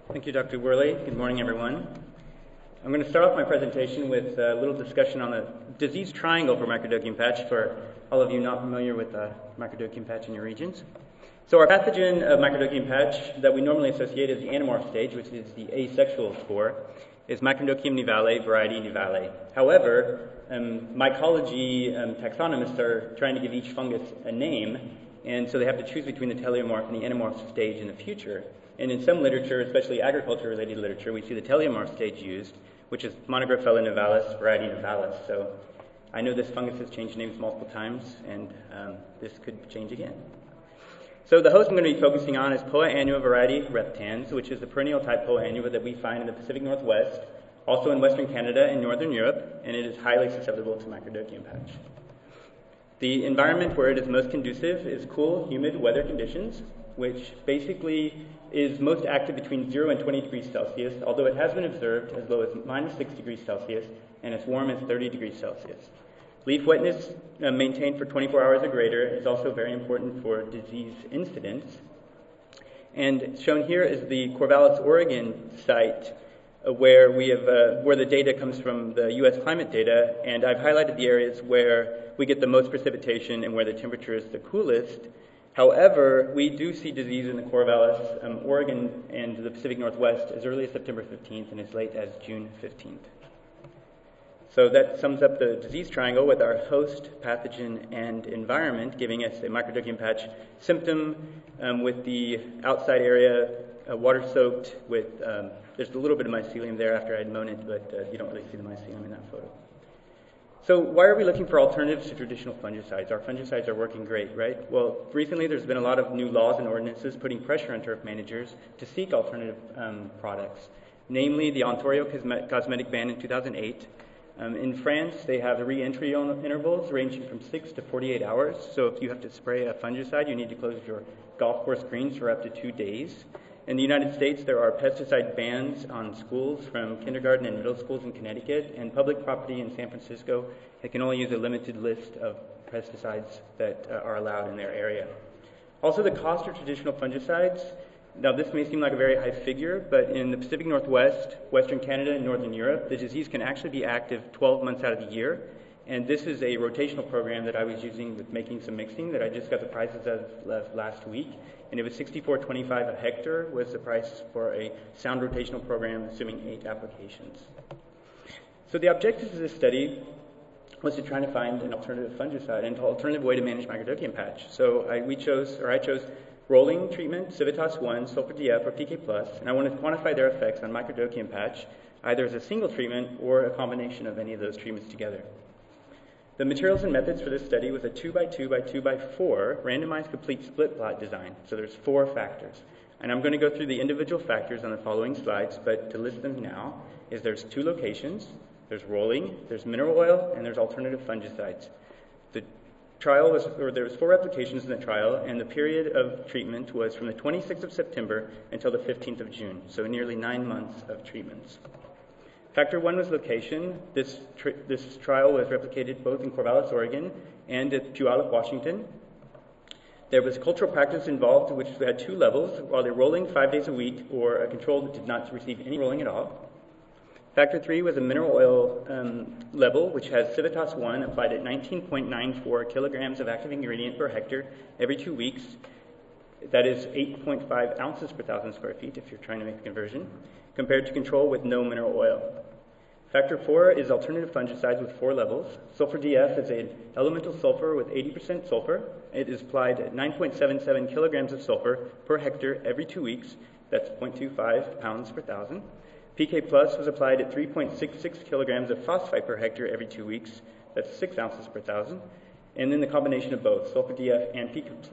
Thank you, Dr. Worley. Good morning, everyone. I'm going to start off my presentation with a little discussion on the disease triangle for microdocium patch for all of you not familiar with microdocium patch in your regions. So our pathogen of microdocium patch that we normally associate as the anamorph stage, which is the asexual spore, is Microdocium nivale, variety nivale. However, mycology taxonomists are trying to give each fungus a name, and so they have to choose between the teleomorph and the anamorph stage in the future. And in some literature, especially agriculture-related literature, we see the teleomorph stage used, which is Monographella nivalis, variety nivalis. So I know this fungus has changed names multiple times, and this could change again. So the host I'm going to be focusing on is Poa annua variety reptans, which is the perennial type Poa annua that we find in the Pacific Northwest, also in Western Canada and Northern Europe, and it is highly susceptible to microdocium patch. The environment where it is most conducive is cool, humid weather conditions, which basically is most active between 0 and 20 degrees Celsius, although it has been observed as low as minus 6 degrees Celsius and as warm as 30 degrees Celsius. Leaf wetness maintained for 24 hours or greater is also very important for disease incidence. And shown here is the Corvallis, Oregon site where we have where the data comes from the U.S. climate data, and I've highlighted the areas where we get the most precipitation and where the temperature is the coolest. However, we do see disease in the Corvallis, Oregon, and the Pacific Northwest as early as September 15th and as late as June 15th. So that sums up the disease triangle with our host, pathogen, and environment, giving us a microdocium patch symptom with the outside area water-soaked with, there's a little bit of mycelium there after I'd mown it, but you don't really see the mycelium in that photo. So why are we looking for alternatives to traditional fungicides? Our fungicides are working great, right? Well, recently there's been a lot of new laws and ordinances putting pressure on turf managers to seek alternative products, namely the Ontario cosmetic ban in 2008. In France, they have re-entry intervals ranging from 6 to 48 hours. So if you have to spray a fungicide, you need to close your golf course greens for up to 2 days. In the United States, there are pesticide bans on schools from kindergarten and middle schools in Connecticut, and public property in San Francisco that can only use a limited list of pesticides that are allowed in their area. Also, the cost of traditional fungicides. Now, this may seem like a very high figure, but in the Pacific Northwest, Western Canada, and Northern Europe, the disease can actually be active 12 months out of the year. And this is a rotational program that I was using with making some mixing that I just got the prices of last week. And it was $64.25 a hectare was the price for a sound rotational program, assuming 8 applications. So the objective of this study was to try to find an alternative fungicide and an alternative way to manage microdocium patch. So I chose rolling treatment, Civitas 1, sulfur DF, or PK+, and I wanted to quantify their effects on microdocium patch, either as a single treatment or a combination of any of those treatments together. The materials and methods for this study was a 2x2x2x4 randomized complete split plot design. So there's 4 factors. And I'm going to go through the individual factors on the following slides, but to list them now is there's 2 locations, there's rolling, there's mineral oil, and there's alternative fungicides. The trial there was 4 applications in the trial, and the period of treatment was from the 26th of September until the 15th of June, so nearly 9 months of treatments. Factor 1 was location. This trial was replicated both in Corvallis, Oregon, and at Puyallup, Washington. There was cultural practice involved, which had 2 levels, while they're rolling 5 days a week, or a control that did not receive any rolling at all. Factor 3 was a mineral oil level, which has Civitas 1 applied at 19.94 kilograms of active ingredient per hectare every 2 weeks. That is 8.5 ounces per 1,000 square feet if you're trying to make the conversion, compared to control with no mineral oil. Factor 4 is alternative fungicides with 4 levels. Sulfur DF is an elemental sulfur with 80% sulfur. It is applied at 9.77 kilograms of sulfur per hectare every 2 weeks. That's 0.25 pounds per 1,000. PK Plus was applied at 3.66 kilograms of phosphite per hectare every 2 weeks. That's 6 ounces per 1,000. And then the combination of both, sulfur DF and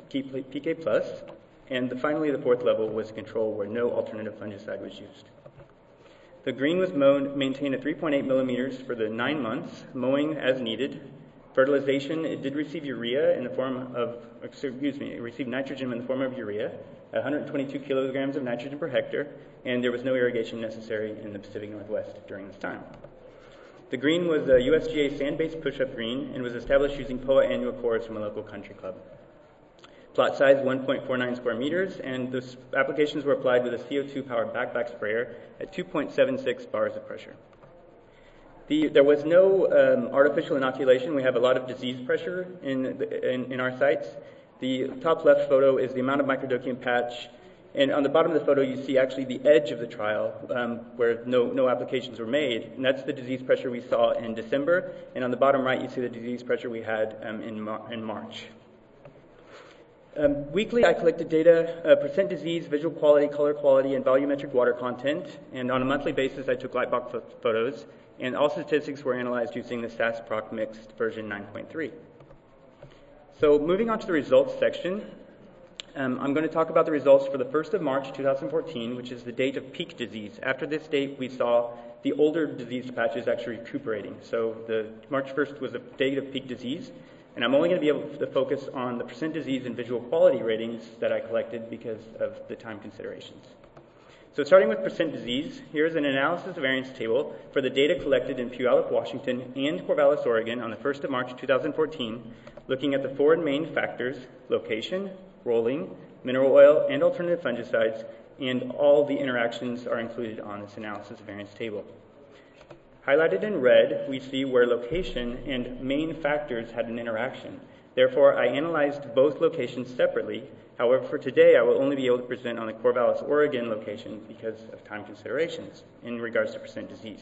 PK Plus. And finally, the 4th level was control where no alternative fungicide was used. The green was maintained at 3.8 millimeters for the 9 months, mowing as needed. Fertilization, it did receive urea in the form of, it received nitrogen in the form of urea, 122 kilograms of nitrogen per hectare, and there was no irrigation necessary in the Pacific Northwest during this time. The green was a USGA sand-based push-up green and was established using Poa annua cores from a local country club. plot size 1.49 square meters, and the applications were applied with a CO2-powered backpack sprayer at 2.76 bars of pressure. There was no artificial inoculation. We have a lot of disease pressure in our sites. The top left photo is the amount of microdocium patch, and on the bottom of the photo you see actually the edge of the trial where no applications were made, and that's the disease pressure we saw in December, and on the bottom right you see the disease pressure we had in March. Weekly, I collected data, percent disease, visual quality, color quality, and volumetric water content. And on a monthly basis, I took light box photos. And all statistics were analyzed using the SAS-Proc Mixed version 9.3. So moving on to the results section, I'm going to talk about the results for the 1st of March 2014, which is the date of peak disease. After this date, we saw the older diseased patches actually recuperating. So the March 1st was the date of peak disease. And I'm only going to be able to focus on the percent disease and visual quality ratings that I collected because of the time considerations. So starting with percent disease, here's an analysis variance table for the data collected in Puyallup, Washington, and Corvallis, Oregon on the 1st of March 2014, looking at the four main factors: location, rolling, mineral oil, and alternative fungicides, and all the interactions are included on this analysis variance table. Highlighted in red, we see where location and main factors had an interaction. Therefore, I analyzed both locations separately. However, for today, I will only be able to present on the Corvallis, Oregon location because of time considerations in regards to percent disease.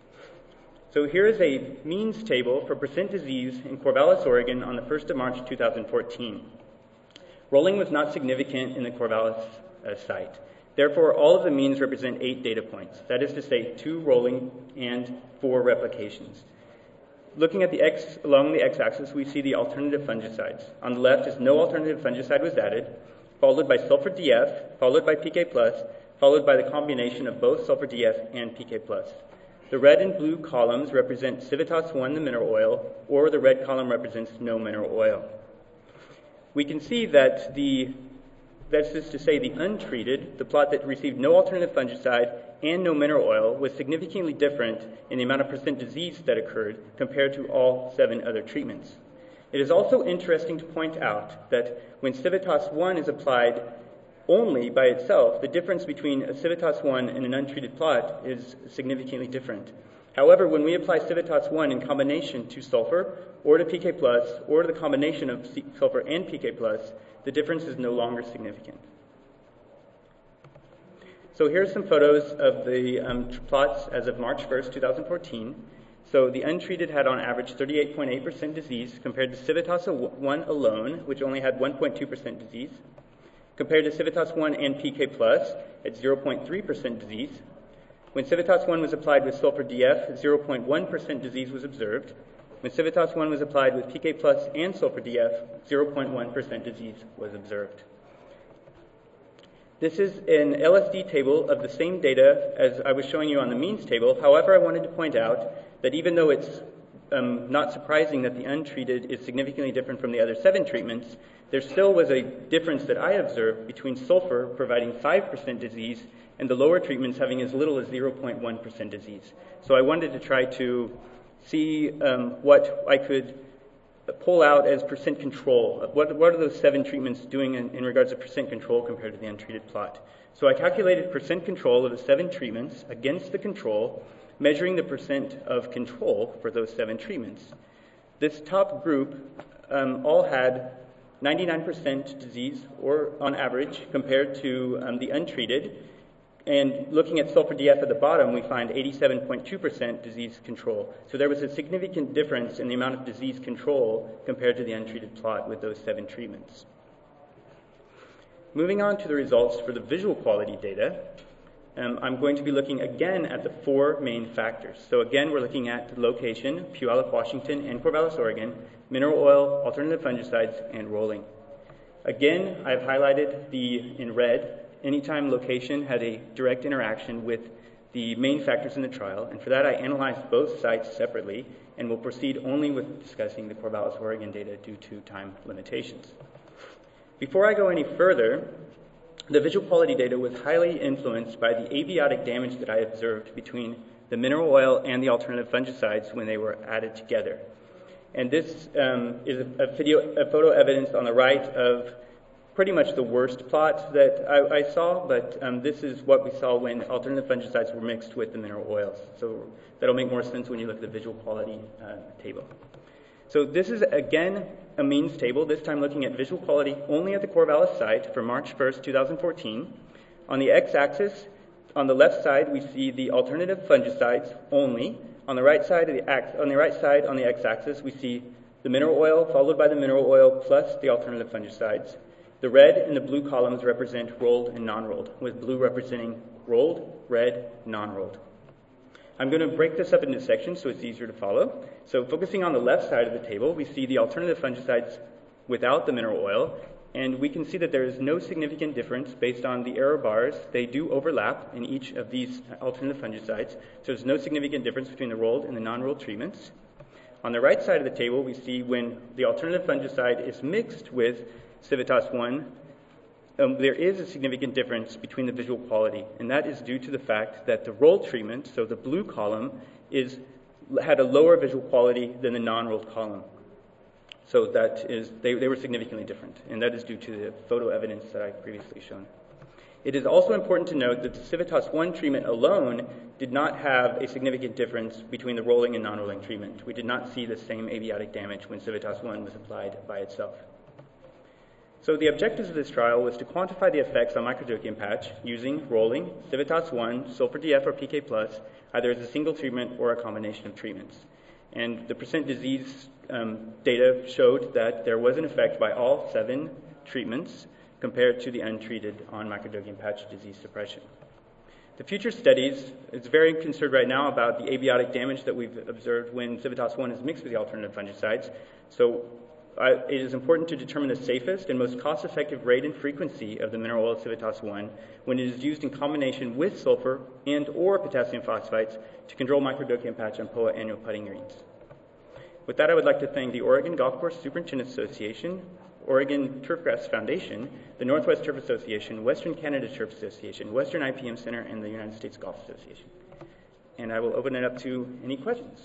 So here is a means table for percent disease in Corvallis, Oregon on the 1st of March 2014. Rolling was not significant in the Corvallis site. Therefore, all of the means represent 8 data points. That is to say, 2 rolling and 4 replications. Looking at the along the x-axis, we see the alternative fungicides. On the left is no alternative fungicide was added, followed by sulfur DF, followed by PK+, followed by the combination of both sulfur DF and PK+. The red and blue columns represent Civitas 1, the mineral oil, or the red column represents no mineral oil. We can see that that's just to say the untreated, the plot that received no alternative fungicide and no mineral oil, was significantly different in the amount of percent disease that occurred compared to all 7 other treatments. It is also interesting to point out that when Civitas 1 is applied only by itself, the difference between a Civitas 1 and an untreated plot is significantly different. However, when we apply Civitas 1 in combination to sulfur or to PK+, or to the combination of sulfur and PK+, the difference is no longer significant. So here's some photos of the plots as of March 1st, 2014. So the untreated had on average 38.8% disease compared to Civitas 1 alone, which only had 1.2% disease. Compared to Civitas 1 and PK+, at 0.3% disease. When Civitas 1 was applied with sulfur DF, 0.1% disease was observed. When Civitas 1 was applied with PK+ and sulfur DF, 0.1% disease was observed. This is an LSD table of the same data as I was showing you on the means table. However, I wanted to point out that even though it's not surprising that the untreated is significantly different from the other 7 treatments, there still was a difference that I observed between sulfur providing 5% disease and the lower treatments having as little as 0.1% disease. So I wanted to try to see what I could pull out as percent control. What are those 7 treatments doing in regards to percent control compared to the untreated plot? So I calculated percent control of the 7 treatments against the control, measuring the percent of control for those 7 treatments. This top group all had 99% disease, or on average, compared to the untreated. And looking at sulfur DF at the bottom, we find 87.2% disease control. So there was a significant difference in the amount of disease control compared to the untreated plot with those 7 treatments. Moving on to the results for the visual quality data, I'm going to be looking again at the 4 main factors. So again, we're looking at location, Puyallup, Washington, and Corvallis, Oregon, mineral oil, alternative fungicides, and rolling. Again, I've highlighted in red anytime location had a direct interaction with the main factors in the trial, and for that I analyzed both sites separately and will proceed only with discussing the Corvallis, Oregon data due to time limitations. Before I go any further, the visual quality data was highly influenced by the abiotic damage that I observed between the mineral oil and the alternative fungicides when they were added together. And this is a photo evidence on the right of pretty much the worst plot that I saw, but this is what we saw when alternative fungicides were mixed with the mineral oils. So that'll make more sense when you look at the visual quality table. So this is, again, a means table, this time looking at visual quality only at the Corvallis site for March 1st, 2014. On the x-axis, on the left side, we see the alternative fungicides only. On the right side on the x-axis, we see the mineral oil followed by the mineral oil plus the alternative fungicides. The red and the blue columns represent rolled and non-rolled, with blue representing rolled, red, non-rolled. I'm going to break this up into sections so it's easier to follow. So focusing on the left side of the table, we see the alternative fungicides without the mineral oil, and we can see that there is no significant difference based on the error bars. They do overlap in each of these alternative fungicides, so there's no significant difference between the rolled and the non-rolled treatments. On the right side of the table, we see when the alternative fungicide is mixed with Civitas 1, there is a significant difference between the visual quality, and that is due to the fact that the rolled treatment, so the blue column, had a lower visual quality than the non-rolled column. So that is, they were significantly different, and that is due to the photo evidence that I've previously shown. It is also important to note that the Civitas 1 treatment alone did not have a significant difference between the rolling and non-rolling treatment. We did not see the same abiotic damage when Civitas 1 was applied by itself. So the objectives of this trial was to quantify the effects on microdocium patch using rolling, Civitas 1, sulfur DF or PK+, either as a single treatment or a combination of treatments. And the percent disease data showed that there was an effect by all 7 treatments compared to the untreated on microdocium patch disease suppression. The future studies is very concerned right now about the abiotic damage that we've observed when Civitas 1 is mixed with the alternative fungicides. So it is important to determine the safest and most cost-effective rate and frequency of the mineral oil Civitas 1 when it is used in combination with sulfur and or potassium phosphates to control microdocium patch on POA annual putting greens. With that, I would like to thank the Oregon Golf Course Superintendents Association, Oregon Turfgrass Foundation, the Northwest Turf Association, Western Canada Turf Association, Western IPM Center, and the United States Golf Association. And I will open it up to any questions.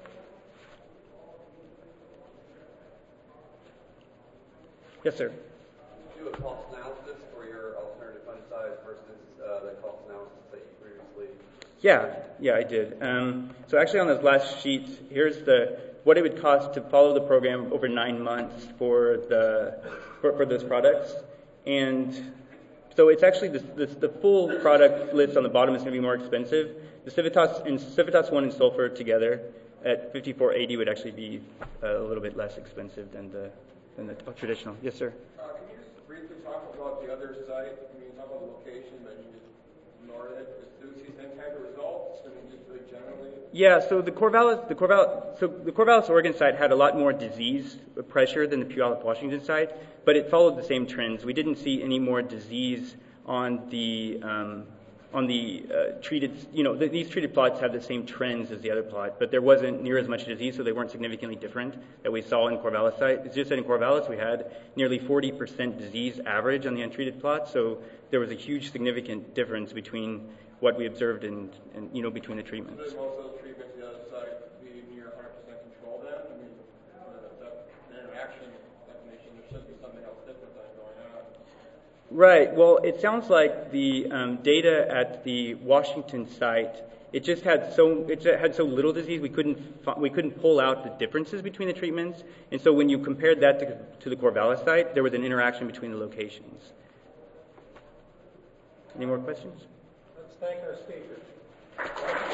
Yes, sir. Did you do a cost analysis for your alternative fungicides versus the cost analysis that you previously? Yeah, I did. So actually on this last sheet, here's what it would cost to follow the program over 9 months for those products. And so it's actually the full product list on the bottom is going to be more expensive. The Civitas 1 and sulfur together at $54.80 would actually be a little bit less expensive than the traditional. Yes, sir. Can you just briefly talk about the other site? I mean, talk about the location, but you just ignored it. Do you see the same type of results? I mean, just really generally. Yeah. So the Corvallis, Oregon site had a lot more disease pressure than the Puyallup, Washington site, but it followed the same trends. We didn't see any more disease on the treated, these treated plots have the same trends as the other plot, but there wasn't near as much disease, so they weren't significantly different that we saw in Corvallis site. It's just that in Corvallis we had nearly 40% disease average on the untreated plot, so there was a huge significant difference between what we observed and between the treatments. So most of those treatments on the other side be near 100% control then? I mean, the interaction definition, there should be something else different than going on. Right. Well, it sounds like the data at the Washington site, it had so little disease we couldn't pull out the differences between the treatments, and so when you compared that to the Corvallis site, there was an interaction between the locations. Any more questions? Let's thank our speakers.